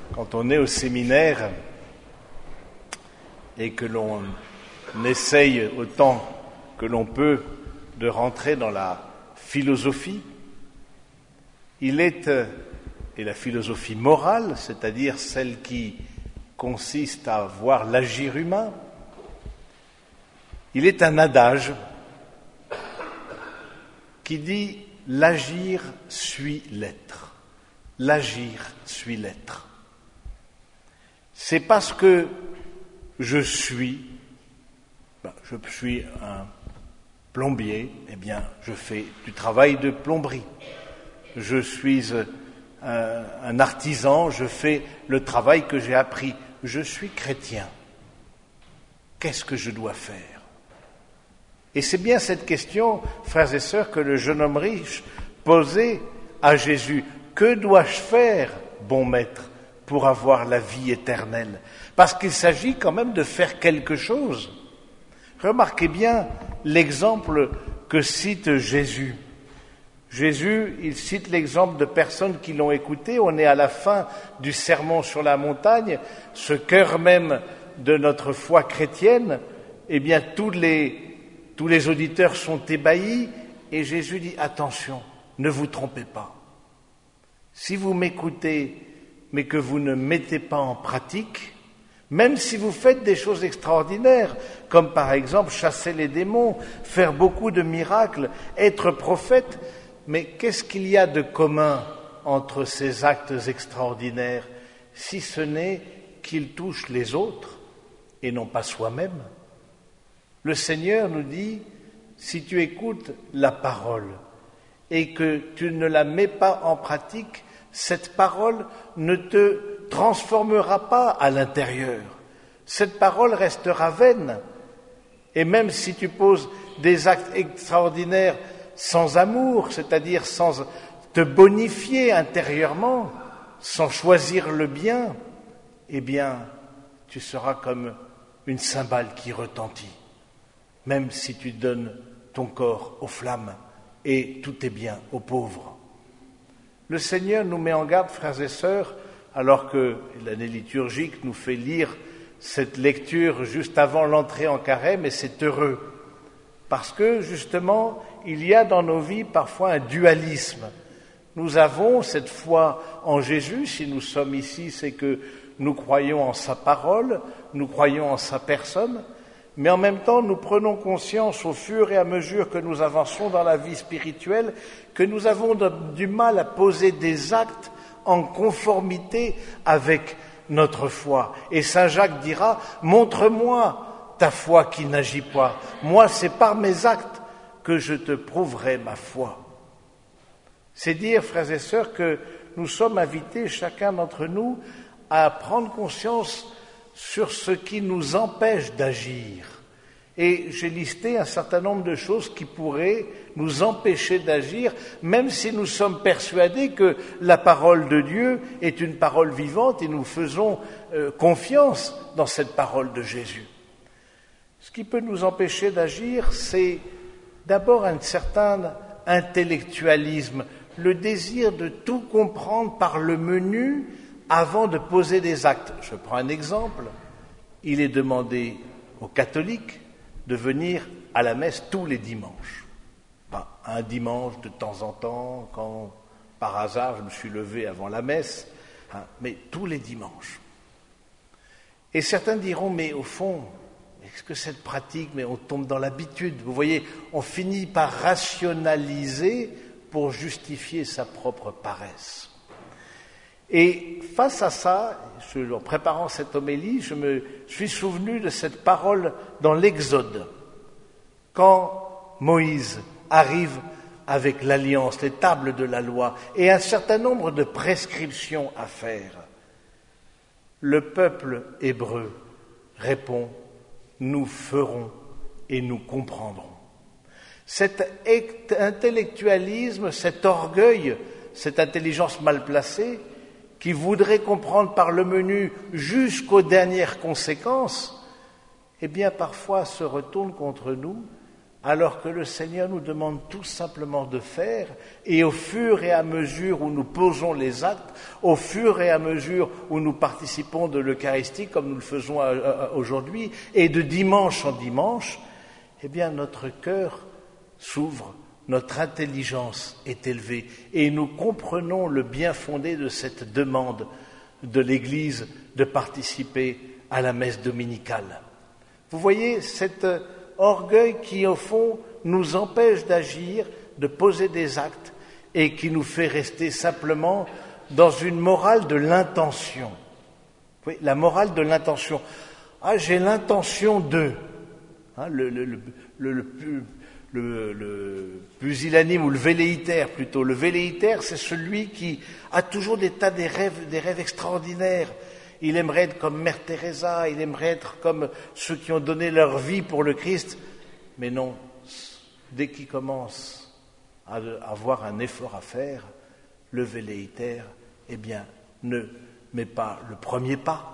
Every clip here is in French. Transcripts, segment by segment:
Quand on est au séminaire et que l'on essaye autant que l'on peut de rentrer dans la philosophie, et la philosophie morale, c'est-à-dire celle qui consiste à voir l'agir humain, il est un adage qui dit « l'agir suit l'être ». L'agir suit l'être. C'est parce que je suis un plombier, eh bien, je fais du travail de plomberie. Je suis un artisan, je fais le travail que j'ai appris. Je suis chrétien. Qu'est-ce que je dois faire ? Et c'est bien cette question, frères et sœurs, que le jeune homme riche posait à Jésus. Que dois-je faire, bon maître, pour avoir la vie éternelle ? Parce qu'il s'agit quand même de faire quelque chose. Remarquez bien l'exemple que cite Jésus. Jésus, il cite l'exemple de personnes qui l'ont écouté. On est à la fin du sermon sur la montagne, ce cœur même de notre foi chrétienne. Eh bien, tous les auditeurs sont ébahis et Jésus dit « Attention, ne vous trompez pas. Si vous m'écoutez, mais que vous ne mettez pas en pratique, même si vous faites des choses extraordinaires, comme par exemple chasser les démons, faire beaucoup de miracles, être prophète, mais qu'est-ce qu'il y a de commun entre ces actes extraordinaires, si ce n'est qu'ils touchent les autres et non pas soi-même ? Le Seigneur nous dit, si tu écoutes la parole et que tu ne la mets pas en pratique, cette parole ne te transformera pas à l'intérieur. Cette parole restera vaine. Et même si tu poses des actes extraordinaires sans amour, c'est-à-dire sans te bonifier intérieurement, sans choisir le bien, eh bien, tu seras comme une cymbale qui retentit, même si tu donnes ton corps aux flammes et tous tes biens aux pauvres. Le Seigneur nous met en garde, frères et sœurs, alors que l'année liturgique nous fait lire cette lecture juste avant l'entrée en carême, et c'est heureux, parce que justement, il y a dans nos vies parfois un dualisme. Nous avons cette foi en Jésus, si nous sommes ici, c'est que nous croyons en sa parole, nous croyons en sa personne, mais en même temps, nous prenons conscience au fur et à mesure que nous avançons dans la vie spirituelle que nous avons du mal à poser des actes en conformité avec notre foi. Et Saint Jacques dira, montre-moi ta foi qui n'agit pas. Moi, c'est par mes actes que je te prouverai ma foi. C'est dire, frères et sœurs, que nous sommes invités, chacun d'entre nous, à prendre conscience sur ce qui nous empêche d'agir. Et j'ai listé un certain nombre de choses qui pourraient nous empêcher d'agir, même si nous sommes persuadés que la parole de Dieu est une parole vivante et nous faisons confiance dans cette parole de Jésus. Ce qui peut nous empêcher d'agir, c'est d'abord un certain intellectualisme, le désir de tout comprendre par le menu avant de poser des actes. Je prends un exemple. Il est demandé aux catholiques de venir à la messe tous les dimanches. Un dimanche de temps en temps, quand par hasard je me suis levé avant la messe, mais tous les dimanches. Et certains diront, mais au fond, est-ce que cette pratique, mais on tombe dans l'habitude. Vous voyez, on finit par rationaliser pour justifier sa propre paresse. Et face à ça, en préparant cette homélie, je me suis souvenu de cette parole dans l'Exode. Quand Moïse arrive avec l'Alliance, les tables de la loi, et un certain nombre de prescriptions à faire, le peuple hébreu répond « Nous ferons et nous comprendrons ». Cet intellectualisme, cet orgueil, cette intelligence mal placée, qui voudrait comprendre par le menu jusqu'aux dernières conséquences, eh bien parfois se retourne contre nous alors que le Seigneur nous demande tout simplement de faire, et au fur et à mesure où nous posons les actes, au fur et à mesure où nous participons de l'Eucharistie, comme nous le faisons aujourd'hui, et de dimanche en dimanche, eh bien notre cœur s'ouvre, notre intelligence est élevée, et nous comprenons le bien fondé de cette demande de l'Église de participer à la messe dominicale. Vous voyez cet orgueil qui, au fond, nous empêche d'agir, de poser des actes, et qui nous fait rester simplement dans une morale de l'intention. Oui, la morale de l'intention. Ah, j'ai l'intention de. Hein, le pusillanime ou le velléitaire plutôt. Le velléitaire, c'est celui qui a toujours des rêves extraordinaires. Il aimerait être comme Mère Teresa, il aimerait être comme ceux qui ont donné leur vie pour le Christ. Mais non, dès qu'il commence à avoir un effort à faire, le velléitaire, eh bien, ne met pas le premier pas.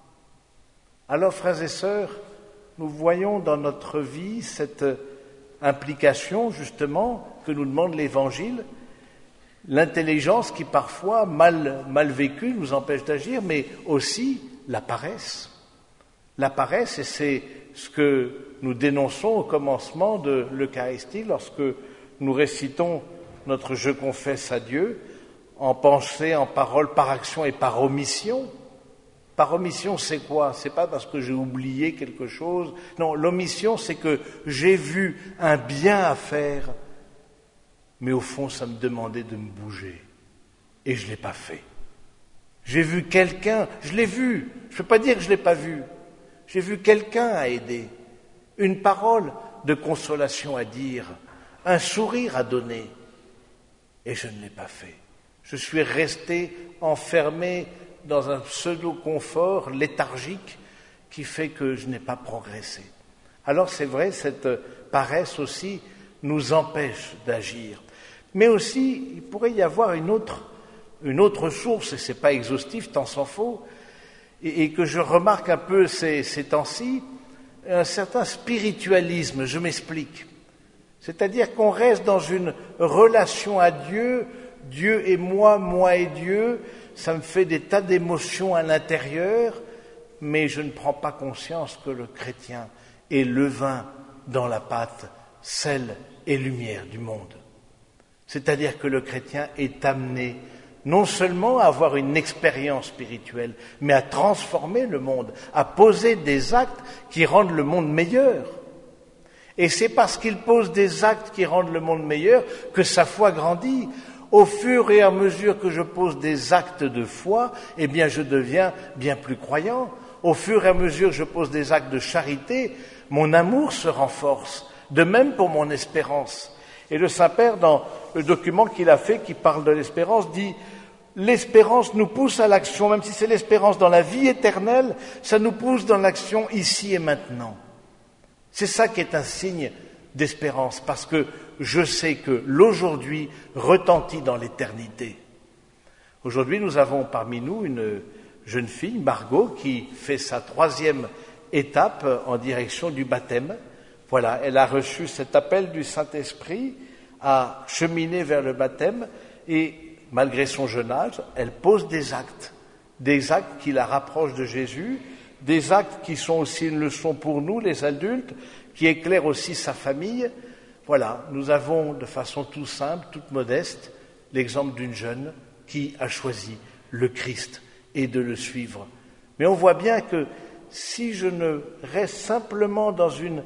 Alors, frères et sœurs, nous voyons dans notre vie cette implication, justement, que nous demande l'Évangile, l'intelligence qui parfois, mal vécue, nous empêche d'agir, mais aussi la paresse. La paresse, et c'est ce que nous dénonçons au commencement de l'Eucharistie, lorsque nous récitons notre « Je confesse à Dieu », en pensée, en parole, par action et par omission. Par omission, c'est quoi? C'est pas parce que j'ai oublié quelque chose. Non, l'omission, c'est que j'ai vu un bien à faire, mais au fond, ça me demandait de me bouger. Et je ne l'ai pas fait. J'ai vu quelqu'un, je l'ai vu, je ne peux pas dire que je ne l'ai pas vu. J'ai vu quelqu'un à aider, une parole de consolation à dire, un sourire à donner, et je ne l'ai pas fait. Je suis resté enfermé dans un pseudo-confort léthargique qui fait que je n'ai pas progressé. Alors c'est vrai, cette paresse aussi nous empêche d'agir. Mais aussi, il pourrait y avoir une autre source, et ce n'est pas exhaustif, tant s'en faut, et que je remarque un peu ces temps-ci, un certain spiritualisme, je m'explique. C'est-à-dire qu'on reste dans une relation à Dieu, Dieu et moi et Dieu, ça me fait des tas d'émotions à l'intérieur, mais je ne prends pas conscience que le chrétien est levain dans la pâte, sel et lumière du monde. C'est-à-dire que le chrétien est amené non seulement à avoir une expérience spirituelle, mais à transformer le monde, à poser des actes qui rendent le monde meilleur. Et c'est parce qu'il pose des actes qui rendent le monde meilleur que sa foi grandit. Au fur et à mesure que je pose des actes de foi, eh bien je deviens bien plus croyant. Au fur et à mesure que je pose des actes de charité, mon amour se renforce. De même pour mon espérance. Et le Saint-Père, dans le document qu'il a fait, qui parle de l'espérance, dit « L'espérance nous pousse à l'action, même si c'est l'espérance dans la vie éternelle, ça nous pousse dans l'action ici et maintenant. » C'est ça qui est un signe d'espérance, parce que je sais que l'aujourd'hui retentit dans l'éternité. Aujourd'hui, nous avons parmi nous une jeune fille, Margot, qui fait sa 3e étape en direction du baptême. Voilà, elle a reçu cet appel du Saint-Esprit à cheminer vers le baptême et, malgré son jeune âge, elle pose des actes qui la rapprochent de Jésus, des actes qui sont aussi une leçon pour nous, les adultes, qui éclairent aussi sa famille. Voilà, nous avons de façon tout simple, toute modeste, l'exemple d'une jeune qui a choisi le Christ et de le suivre. Mais on voit bien que si je ne reste simplement dans une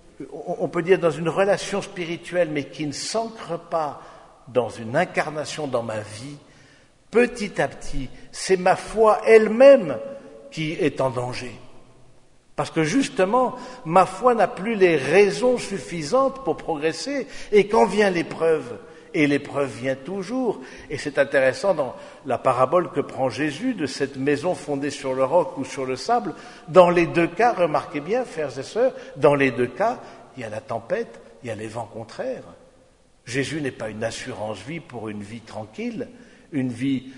relation spirituelle, mais qui ne s'ancre pas dans une incarnation dans ma vie, petit à petit, c'est ma foi elle-même qui est en danger. Parce que justement, ma foi n'a plus les raisons suffisantes pour progresser. Et quand vient l'épreuve, et l'épreuve vient toujours, et c'est intéressant dans la parabole que prend Jésus de cette maison fondée sur le roc ou sur le sable, dans les deux cas, remarquez bien, frères et sœurs, dans les deux cas, il y a la tempête, il y a les vents contraires. Jésus n'est pas une assurance-vie pour une vie tranquille, une vie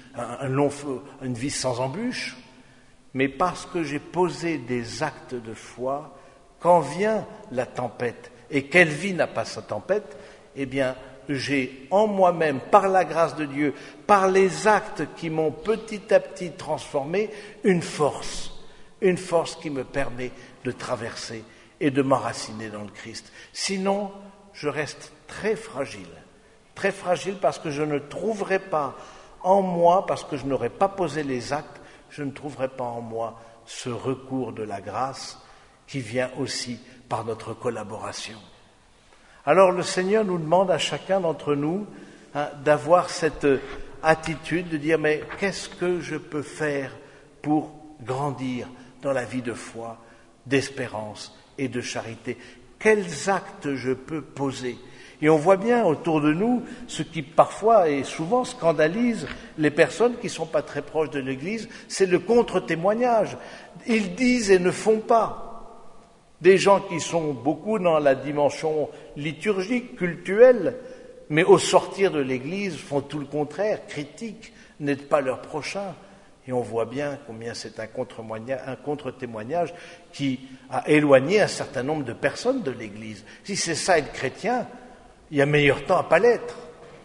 sans embûches, mais parce que j'ai posé des actes de foi, quand vient la tempête Et quelle vie n'a pas sa tempête? Eh bien, j'ai en moi-même, par la grâce de Dieu, par les actes qui m'ont petit à petit transformé, une force qui me permet de traverser et de m'enraciner dans le Christ. Sinon, je reste très fragile parce que je ne trouverai pas en moi, parce que je n'aurai pas posé les actes, je ne trouverai pas en moi ce recours de la grâce qui vient aussi par notre collaboration. Alors le Seigneur nous demande à chacun d'entre nous d'avoir cette attitude de dire mais qu'est-ce que je peux faire pour grandir dans la vie de foi, d'espérance et de charité? Quels actes je peux poser? Et on voit bien autour de nous ce qui parfois et souvent scandalise les personnes qui ne sont pas très proches de l'Église, c'est le contre-témoignage. Ils disent et ne font pas. Des gens qui sont beaucoup dans la dimension liturgique, cultuelle, mais au sortir de l'Église font tout le contraire, critiquent, n'aident pas leur prochain. Et on voit bien combien c'est un contre-témoignage qui a éloigné un certain nombre de personnes de l'Église. Si c'est ça être chrétien, il y a meilleur temps à pas l'être.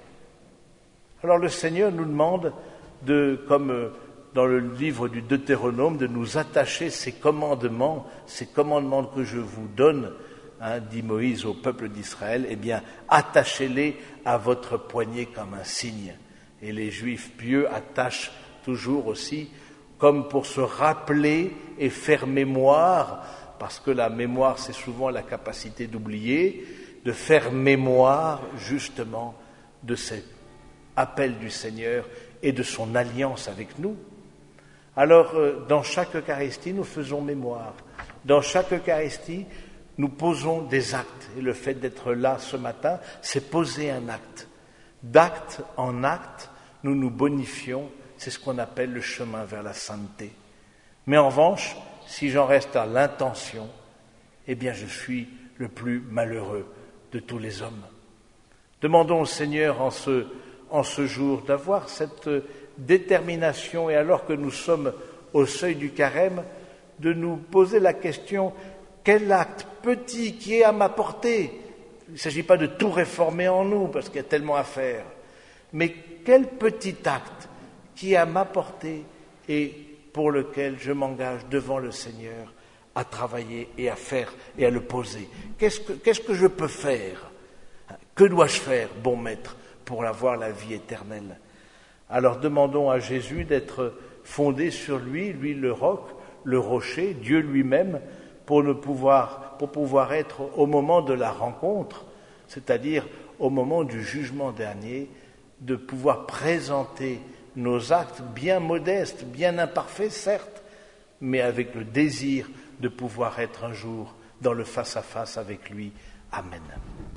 Alors le Seigneur nous demande comme dans le livre du Deutéronome, de nous attacher ces commandements que je vous donne, dit Moïse au peuple d'Israël, eh bien, attachez-les à votre poignet comme un signe. Et les Juifs pieux attachent toujours aussi, comme pour se rappeler et faire mémoire, parce que la mémoire, c'est souvent la capacité d'oublier, de faire mémoire, justement, de cet appel du Seigneur et de son alliance avec nous. Alors, dans chaque Eucharistie, nous faisons mémoire. Dans chaque Eucharistie, nous posons des actes. Et le fait d'être là ce matin, c'est poser un acte. D'acte en acte, nous nous bonifions. C'est ce qu'on appelle le chemin vers la sainteté. Mais en revanche, si j'en reste à l'intention, eh bien, je suis le plus malheureux de tous les hommes. Demandons au Seigneur en ce jour d'avoir cette détermination, et alors que nous sommes au seuil du carême, de nous poser la question, quel acte petit qui est à ma portée? Il ne s'agit pas de tout réformer en nous, parce qu'il y a tellement à faire, mais quel petit acte qui est à ma portée et pour lequel je m'engage devant le Seigneur à travailler et à faire et à le poser? Qu'est-ce que je peux faire? Que dois-je faire, bon maître, pour avoir la vie éternelle? Alors demandons à Jésus d'être fondé sur lui le roc, le rocher, Dieu lui-même, pour pouvoir être au moment de la rencontre, c'est-à-dire au moment du jugement dernier, de pouvoir présenter nos actes bien modestes, bien imparfaits, certes, mais avec le désir de pouvoir être un jour dans le face-à-face avec lui. Amen.